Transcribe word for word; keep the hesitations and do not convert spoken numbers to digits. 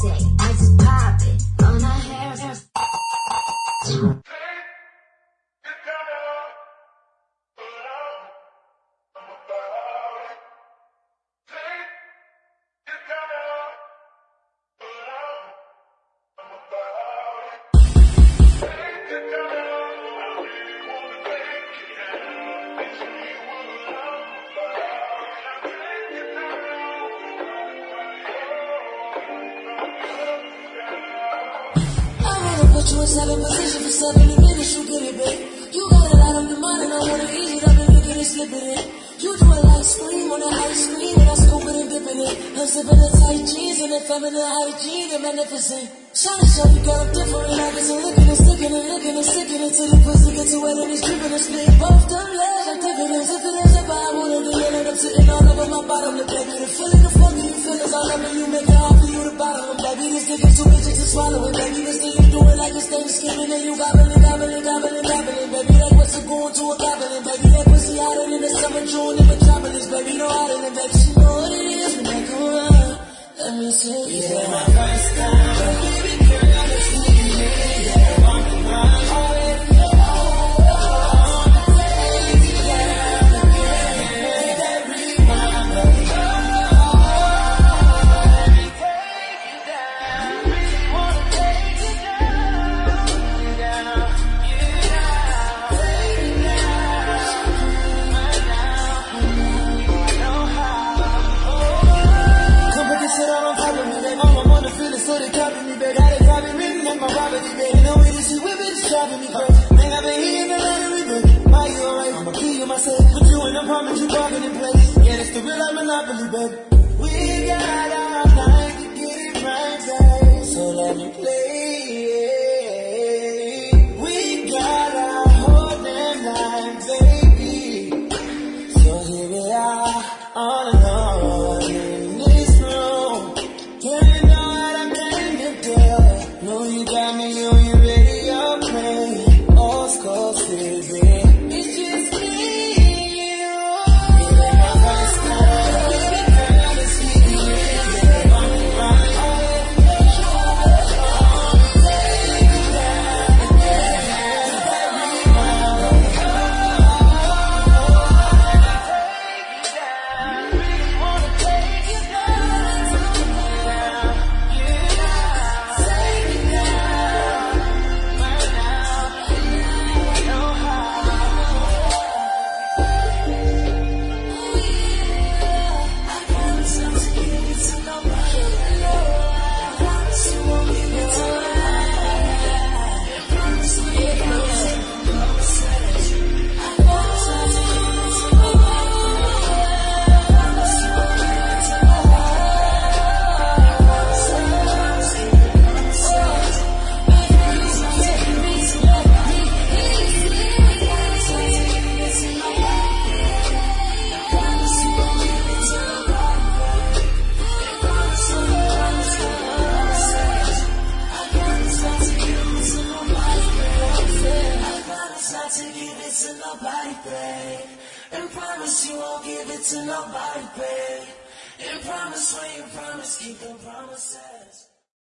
say, I just pop it on her hair. hair. Put you in seven position for seventy minutes, you get it, babe. You got a lot on your mind and I wanna ease it up and look at it, slip it in. You do a light scream on that ice cream and I scoop it and dip it in. I'm sipping the tight jeans and the feminine hygiene, they're magnificent. Shawty, shawty, girl, I'm different. I get some licking and sticking and licking and sticking until the pussy gets too wet and it's dripping and split. Both them legs, I'm dividends. If it is a vibe, I wanna do it and I'm sitting all over my bottom. The baby, the feeling, the fucking you feelings all over you, make it hard for you to bottom. Baby, this dick is too bitches to swallow it. Baby, this thing you doing like it's Thanksgiving and you gobbling, gobbling, gobbling, gobbling. Baby, like what's it going to a goblin? Baby, that pussy hotter than the summer June in Metropolis. Baby, no hotter than baby, she know what it is when I come around. Let me see, yeah, my first time. Baby, girl, I just need it, yeah, on the ground. Myself, put you in a promise, you bargain in place. Yeah, it's the real life monopoly, baby. We got our night to get it right, babe. So let me play. We got our whole damn night, baby. So here we are, all alone in this room. Girl, you know what I came to do. Know you got me on your radio play. Old school baby. To nobody, babe. And promise you won't give it to nobody, babe. And promise when you promise, keep the promises.